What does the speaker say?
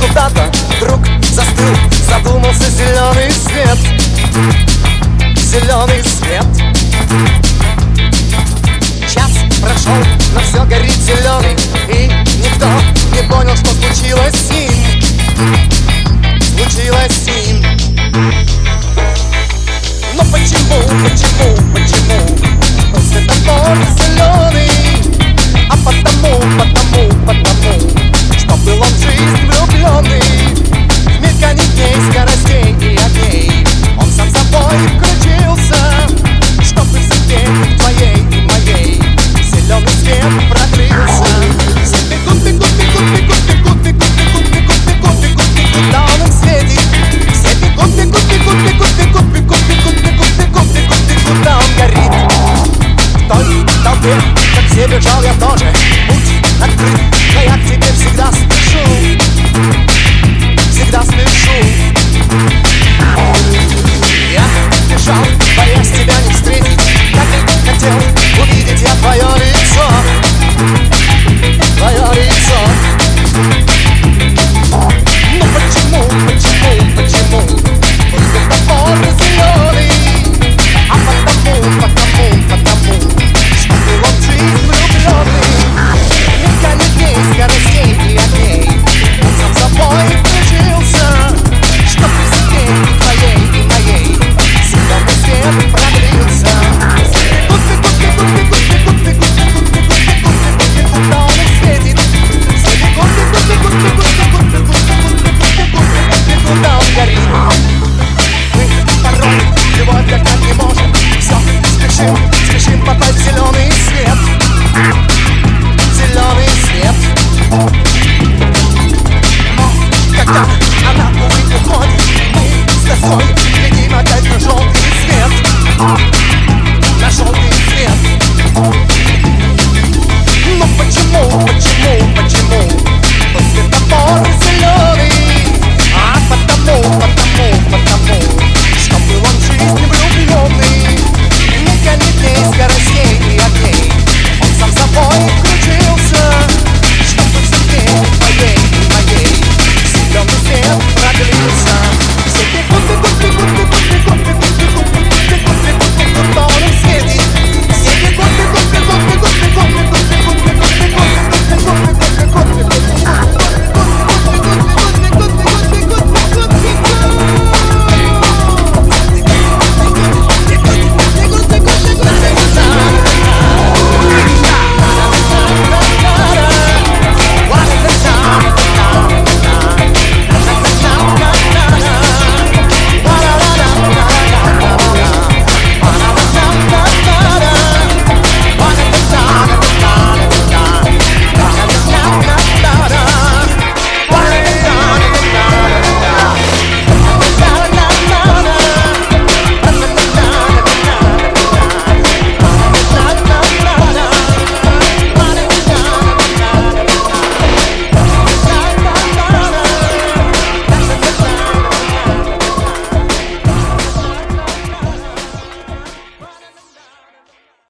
куда-то вдруг застыл, задумался зеленый свет. Зеленый свет. Час прошел, но все горит зеленый, и никто не понял, что случилось с ним. Случилось с ним. Но почему светофор зеленый? А потому, что был он в жизнь влюбленный. В мельканье дней, скоростей и огней он сам собой включился, чтобы в судьбе твоей и моей зеленый свет продлился. Все бегут, да он им светит. Все бегут, да он горит. В той толпе, как все бежал я тоже, путь открыт, но я к тебе всегда спешу. Всегда спешу. Я бежал, боясь тебя не встретить, так и хотел увидеть я твое лицо. Твое лицо. Но почему светофор зеленый? А потому, что был он в жизнь влюбленный. Мельканье дней, скоростей и огней он сам собой включился, чтоб в судьбе твоей и моей зеленый свет продлился. Да он им светит. Все бегут, да он горит. Мы порой любовь догнать не можем. Все, спешим попасть в зеленый свет. Зеленый свет. Но когда она, увы, уходит, мы с тоской глядим опять на желтый